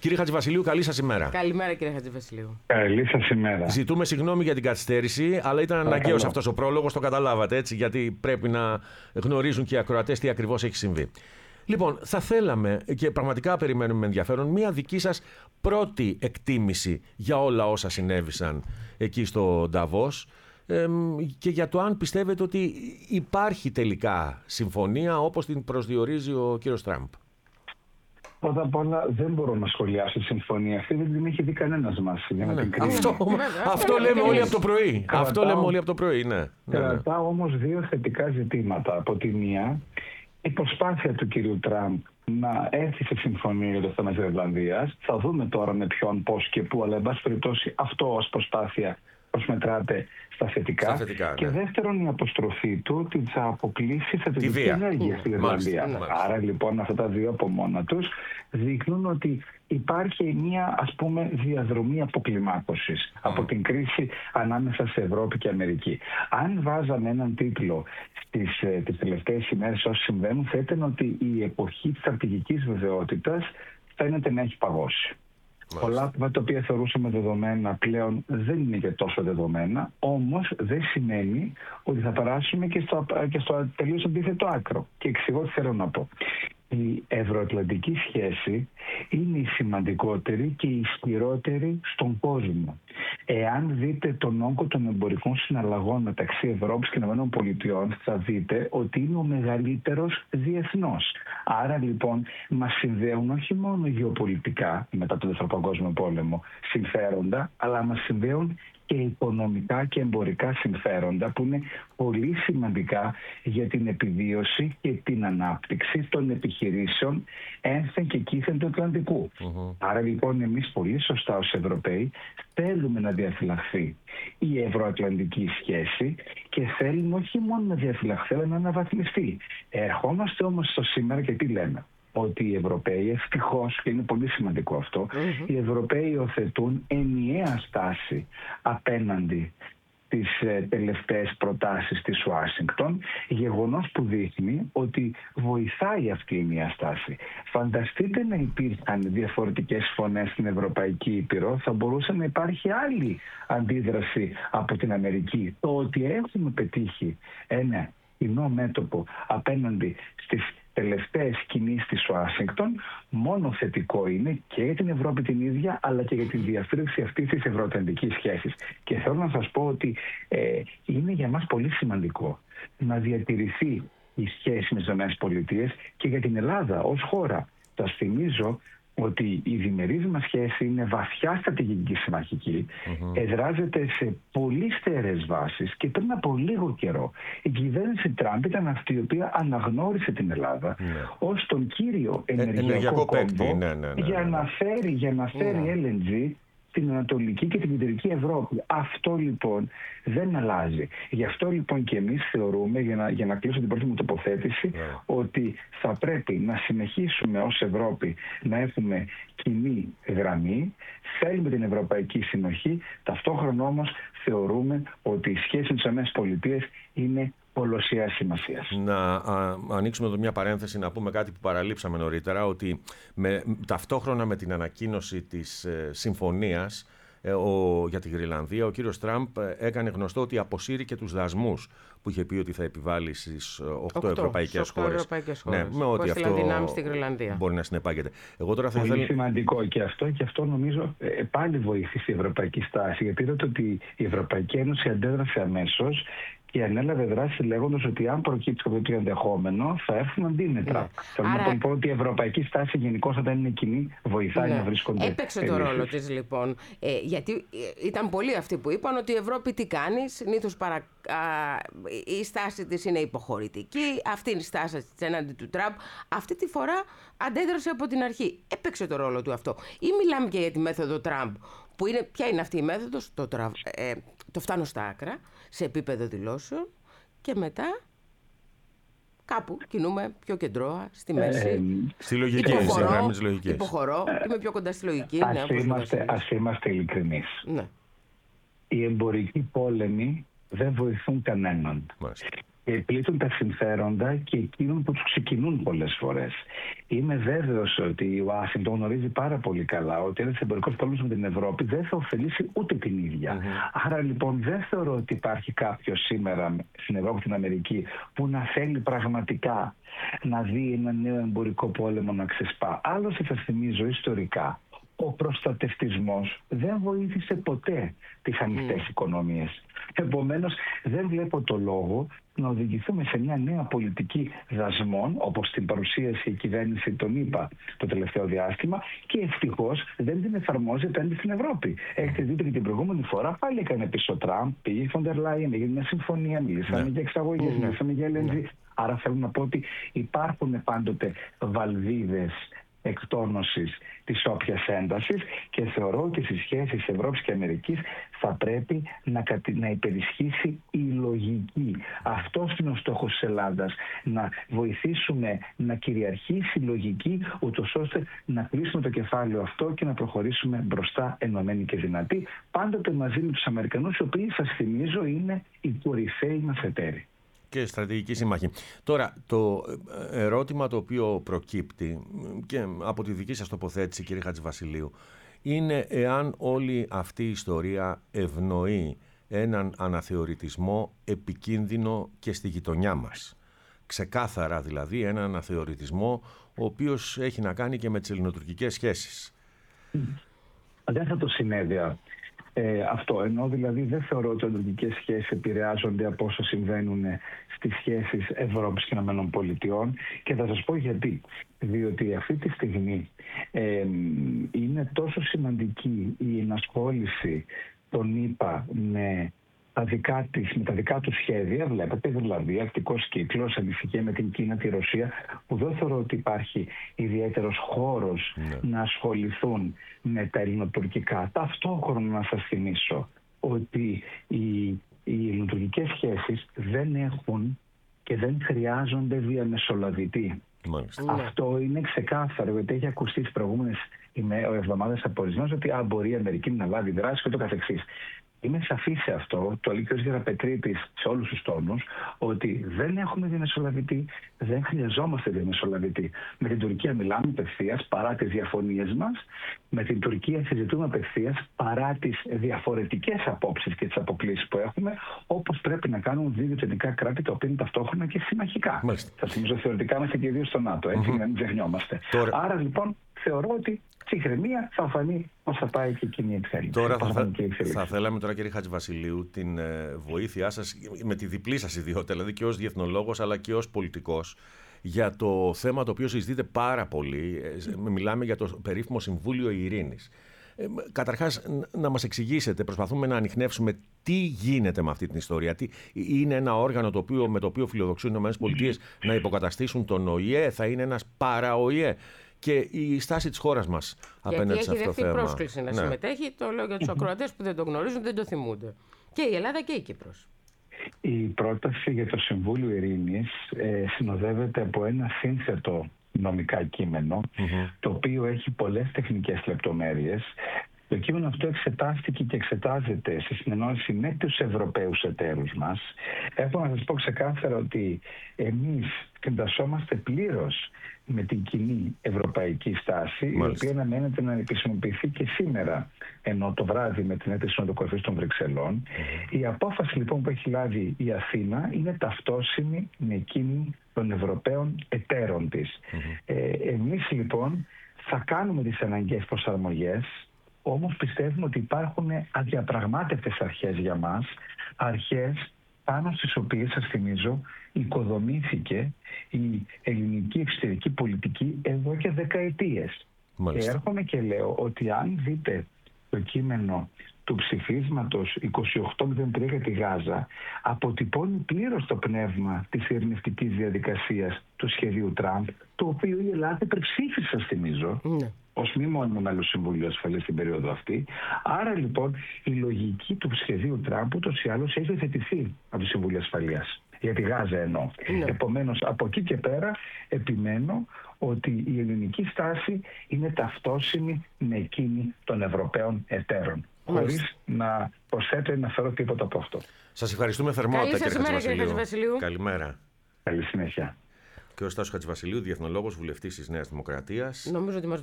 Κύριε Χατζηβασιλείου, καλή σας ημέρα. Καλημέρα, κύριε Χατζηβασιλείου. Καλή σας ημέρα. Ζητούμε συγγνώμη για την καθυστέρηση, αλλά ήταν αναγκαίος αυτός ο πρόλογος, το καταλάβατε έτσι, γιατί πρέπει να γνωρίζουν και οι ακροατές τι ακριβώς έχει συμβεί. Λοιπόν, θα θέλαμε και πραγματικά περιμένουμε με ενδιαφέρον μία δική σας πρώτη εκτίμηση για όλα όσα συνέβησαν εκεί στο Νταβός και για το αν πιστεύετε ότι υπάρχει τελικά συμφωνία όπως την προσδιορίζει ο κύριος Τραμπ. Πρώτα απ' όλα δεν μπορώ να σχολιάσω τη συμφωνία αυτή, δεν την έχει δει κανένας μας για να την κρίνει. Αυτό λέμε όλοι από το πρωί. Αυτό λέμε όλοι από το πρωί, ναι. Κρατάω όμως δύο θετικά ζητήματα. Από τη μία, η προσπάθεια του κυρίου Τραμπ να έρθει σε συμφωνία για το θέμα της Ιρλανδίας. Θα δούμε τώρα με ποιον, πώς και πού, αλλά εν πάση περιπτώσει αυτό ως προσπάθεια προσμετράται στα θετικά. Και δεύτερον, η αποστροφή του ότι θα αποκλείσει θετική ενέργεια στην Ιρλανδία. Άρα λοιπόν αυτά τα δύο από μόνα τους δείχνουν ότι υπάρχει μια, ας πούμε, διαδρομή αποκλιμάκωσης από την κρίση ανάμεσα σε Ευρώπη και Αμερική. Αν βάζαμε έναν τίτλο τις τελευταίες ημέρες όσοι συμβαίνουν, θα ήταν ότι η εποχή της στρατηγικής βεβαιότητας φαίνεται να έχει παγώσει. Πολλά από τα οποία θεωρούσαμε δεδομένα πλέον δεν είναι και τόσο δεδομένα, όμως δεν σημαίνει ότι θα περάσουμε και στο τελείως αντίθετο άκρο. Και εξηγώ τι θέλω να πω. Η ευρωατλαντική σχέση είναι η σημαντικότερη και η ισχυρότερη στον κόσμο. Εάν δείτε τον όγκο των εμπορικών συναλλαγών μεταξύ Ευρώπης και ΗΠΑ, θα δείτε ότι είναι ο μεγαλύτερος διεθνώς. Άρα λοιπόν μας συνδέουν όχι μόνο γεωπολιτικά μετά τον Δεύτερο Παγκόσμιο Πόλεμο συμφέροντα, αλλά μας συνδέουν και οικονομικά και εμπορικά συμφέροντα που είναι πολύ σημαντικά για την επιβίωση και την ανάπτυξη των επιχειρήσεων ένθεν και κήθεν του Ατλαντικού. Άρα λοιπόν εμείς πολύ σωστά ως Ευρωπαίοι θέλουμε να διαφυλαχθεί η ευρωατλαντική σχέση και θέλουμε όχι μόνο να διαφυλαχθεί αλλά να αναβαθμιστεί. Ερχόμαστε όμως στο σήμερα και τι λέμε? Ότι οι Ευρωπαίοι, ευτυχώς, και είναι πολύ σημαντικό αυτό, οι Ευρωπαίοι υιοθετούν ενιαία στάση απέναντι τις τελευταίες προτάσεις της Ουάσιγκτον, γεγονός που δείχνει ότι βοηθάει αυτή η ενιαία στάση. Φανταστείτε να υπήρχαν διαφορετικές φωνές στην Ευρωπαϊκή Ήπειρο, θα μπορούσε να υπάρχει άλλη αντίδραση από την Αμερική. Το ότι έχουμε πετύχει ένα κοινό μέτωπο απέναντι στις τελευταίες κινήσεις της Ουάσιγκτον, μόνο θετικό είναι και για την Ευρώπη την ίδια, αλλά και για τη διαφύλαξη αυτής της ευρωατλαντικής σχέσης. Και θέλω να σας πω ότι είναι για μας πολύ σημαντικό να διατηρηθεί η σχέση με τις ΗΠΑ και για την Ελλάδα ως χώρα. Σας θυμίζω ότι η διμερής μας σχέση είναι βαθιά στρατηγική συμμαχική, εδράζεται σε πολύ στέρεες βάσεις και πριν από λίγο καιρό η κυβέρνηση Τραμπ ήταν αυτή η οποία αναγνώρισε την Ελλάδα ως τον κύριο ενεργειακό κόμβο για να φέρει LNG στην Ανατολική και την Κεντρική Ευρώπη. Αυτό λοιπόν δεν αλλάζει. Γι' αυτό λοιπόν και εμείς θεωρούμε, για να κλείσω την πρώτη μου τοποθέτηση, ότι θα πρέπει να συνεχίσουμε ως Ευρώπη να έχουμε κοινή γραμμή, θέλουμε την Ευρωπαϊκή Συνοχή, ταυτόχρονα όμως θεωρούμε ότι η σχέση με τις ΗΠΑ είναι πολλωσιαίας σημασίας. Να ανοίξουμε εδώ μια παρένθεση, να πούμε κάτι που παραλείψαμε νωρίτερα, ότι ταυτόχρονα με την ανακοίνωση της συμφωνίας για τη Γροιλανδία, ο κύριος Τραμπ έκανε γνωστό ότι αποσύρει και τους δασμούς που είχε πει ότι θα επιβάλλει στις 8 ευρωπαϊκές χώρες. Ναι, με ό,τι αυτό δυνάμει στη Γροιλανδία μπορεί να συνεπάγεται. Εγώ τώρα πολύ σημαντικό και αυτό νομίζω πάλι βοήθησε η ευρωπαϊκή στάση, γιατί είδατε ότι η Ευρωπαϊκή Ένωση αντέδρασε αμέσως και ανέλαβε δράση λέγοντας ότι αν προκύψει αυτό το ενδεχόμενο θα έρθουν αντίμετρα. Θέλω να πω ότι η ευρωπαϊκή στάση γενικώς όταν είναι κοινή βοηθάει να βρίσκονται. Έπαιξε το ρόλο της λοιπόν. Γιατί ήταν πολλοί αυτοί που είπαν ότι η Ευρώπη τι κάνει, συνήθως η στάση της είναι υποχωρητική, αυτή είναι η στάση της έναντι του Τραμπ. Αυτή τη φορά αντέδρασε από την αρχή. Έπαιξε το ρόλο του αυτό. Ή μιλάμε και για τη μέθοδο Τραμπ, που είναι, ποια είναι αυτή η μέθοδος? Το φτάνω στα άκρα, σε επίπεδο δηλώσεων και μετά κάπου κινούμε πιο κεντρώα, στη μέση. Στη λογική, υποχωρώ, είμαι πιο κοντά στη λογική. Ας είμαστε ειλικρινείς. Ναι. Οι εμπορικοί πόλεμοι δεν βοηθούν κανέναν. πλήττουν τα συμφέροντα και εκείνων που τους ξεκινούν πολλές φορές. Είμαι βέβαιος ότι η Ουάσιγκτον γνωρίζει πάρα πολύ καλά ότι ένας εμπορικός πόλεμος με την Ευρώπη δεν θα ωφελήσει ούτε την ίδια. Άρα λοιπόν δεν θεωρώ ότι υπάρχει κάποιος σήμερα στην Ευρώπη, στην Αμερική, που να θέλει πραγματικά να δει ένα νέο εμπορικό πόλεμο να ξεσπά. Άλλωστε, σας θυμίζω ιστορικά, ο προστατευτισμός δεν βοήθησε ποτέ τις ανοιχτές οικονομίες. Επομένως, δεν βλέπω το λόγο να οδηγηθούμε σε μια νέα πολιτική δασμών, όπως την παρουσίασε η κυβέρνηση των ΗΠΑ το τελευταίο διάστημα, και ευτυχώς δεν την εφαρμόζει απέναντι στην Ευρώπη. Έχετε δει ότι την προηγούμενη φορά πάλι έκανε πίσω ο Τραμπ, πήγε η Φοντερ Λάιεν, έγινε μια συμφωνία, μιλήσαμε για εξαγωγές, μιλήσαμε για LNG. Άρα θέλω να πω ότι υπάρχουν πάντοτε βαλβίδες εκτόνωσης της όποιας έντασης, και θεωρώ ότι στις σχέσεις Ευρώπης και Αμερικής θα πρέπει να υπερισχύσει η λογική. Αυτός είναι ο στόχος της Ελλάδας, να βοηθήσουμε να κυριαρχήσει η λογική, ούτως ώστε να κλείσουμε το κεφάλαιο αυτό και να προχωρήσουμε μπροστά ενωμένοι και δυνατοί, πάντοτε μαζί με τους Αμερικανούς, οι οποίοι, σας θυμίζω, είναι οι κορυφαίοι μας εταίροι. Και στρατηγική σύμμαχη. Τώρα, το ερώτημα το οποίο προκύπτει και από τη δική σας τοποθέτηση, κύριε Χατζηβασιλείου, είναι εάν όλη αυτή η ιστορία ευνοεί έναν αναθεωρητισμό επικίνδυνο και στη γειτονιά μας. Ξεκάθαρα δηλαδή έναν αναθεωρητισμό ο οποίος έχει να κάνει και με τις ελληνοτουρκικές σχέσεις. Δεν θα το συνέδεα αυτό, ενώ δηλαδή δεν θεωρώ ότι οι τουρκικές σχέσεις επηρεάζονται από όσο συμβαίνουν στις σχέσεις Ευρώπης και ΗΠΑ, και θα σας πω γιατί. Διότι αυτή τη στιγμή είναι τόσο σημαντική η ενασχόληση των ΗΠΑ με τα δικά του σχέδια. Βλέπετε, δηλαδή, Αρκτικός κύκλος, ανησυχία με την Κίνα, τη Ρωσία, που δεν θεωρώ ότι υπάρχει ιδιαίτερος χώρος να ασχοληθούν με τα ελληνοτουρκικά. Ταυτόχρονα να σας θυμίσω ότι οι ελληνοτουρκικές σχέσεις δεν έχουν και δεν χρειάζονται διαμεσολαβητή. Αυτό είναι ξεκάθαρο, γιατί έχει ακουστεί τις προηγούμενες εβδομάδες από ορισμένους ότι μπορεί η Αμερική να λάβει δράση και το καθεξής. Είμαι σαφής σε αυτό, το λέει και ο Γεραπετρίτης σε όλους τους τόνους, ότι δεν έχουμε διαμεσολαβητή, δεν χρειαζόμαστε διαμεσολαβητή. Με την Τουρκία μιλάμε απευθείας παρά τις διαφωνίες μας, με την Τουρκία συζητούμε απευθείας παρά τις διαφορετικές απόψεις και τις αποκλήσεις που έχουμε, όπως πρέπει να κάνουν δύο γειτονικά κράτη, τα οποία είναι ταυτόχρονα και συμμαχικά. Θα θυμίζω, θεωρητικά είμαστε και δύο στο ΝΑΤΟ, έτσι, να μην ξεχνιόμαστε. Άρα λοιπόν θεωρώ ότι ψυχραιμία θα φανεί πώς θα πάει και εκείνη η εξέλιξη. Τώρα θα θέλαμε τώρα, κύριε Χατζηβασιλείου, την βοήθειά σας με τη διπλή σας ιδιότητα, δηλαδή και ως διεθνολόγος αλλά και ως πολιτικός, για το θέμα το οποίο συζητείτε πάρα πολύ. Μιλάμε για το περίφημο Συμβούλιο Ειρήνης. Καταρχάς, να μας εξηγήσετε, προσπαθούμε να ανιχνεύσουμε τι γίνεται με αυτή την ιστορία. Είναι ένα όργανο με το οποίο φιλοδοξούν οι ΗΠΑ να υποκαταστήσουν τον ΟΗΕ, θα είναι ένας παρα-ΟΗΕ? Και η στάση της χώρας μας απέναντι σε αυτό το θέμα. Γιατί έχει δεχτεί πρόσκληση να συμμετέχει, το λέω για τους ακροατές που δεν το γνωρίζουν, δεν το θυμούνται. Και η Ελλάδα και η Κύπρος. Η πρόταση για το Συμβούλιο Ειρήνης συνοδεύεται από ένα σύνθετο νομικά κείμενο, το οποίο έχει πολλές τεχνικές λεπτομέρειες. Το κείμενο αυτό εξετάστηκε και εξετάζεται σε συνεννόηση με τους Ευρωπαίους εταίρους μας. Έχω να σας πω ξεκάθαρα ότι εμείς συντασσόμαστε πλήρως με την κοινή ευρωπαϊκή στάση, η οποία αναμένεται να επισημοποιηθεί και σήμερα, ενώ το βράδυ με την έκθεση Συνόδου των Βρυξελών. Η απόφαση λοιπόν που έχει λάβει η Αθήνα είναι ταυτόσιμη με εκείνη των Ευρωπαίων εταίρων της. Εμείς λοιπόν θα κάνουμε τις αναγκαίες προσαρμογές, όμως πιστεύουμε ότι υπάρχουν αδιαπραγμάτευτες αρχές για μας, αρχές πάνω στις οποίες, σας θυμίζω, οικοδομήθηκε η ελληνική εξωτερική πολιτική εδώ και δεκαετίες. Και έρχομαι και λέω ότι αν δείτε το κείμενο του ψηφίσματος 2803 για τη Γάζα, αποτυπώνει πλήρως το πνεύμα της ειρηνευτικής διαδικασίας του σχεδίου Τραμπ, το οποίο η Ελλάδα υπερψήφισε, σας θυμίζω, ως μη μόνιμο μέλος Συμβουλίου Ασφαλείας στην περίοδο αυτή. Άρα λοιπόν η λογική του σχεδίου Τραμπ ούτως ή άλλως έχει θετηθεί από το Συμβουλίο Ασφαλείας. Για τη Γάζα εννοώ. Επομένως, από εκεί και πέρα επιμένω ότι η ελληνική στάση είναι ταυτόσιμη με εκείνη των Ευρωπαίων εταίρων. χωρίς να προσθέτω ή να φέρω τίποτα από αυτό. Σας ευχαριστούμε θερμότατα, κύριε Χατζηβασιλείου. Καλημέρα. Καλή συνέχεια. Και ο Στάσος Χατζηβασιλείου, διεθνολόγος, βουλευτής της Νέας Δημοκρατίας. Νομίζω ότι μας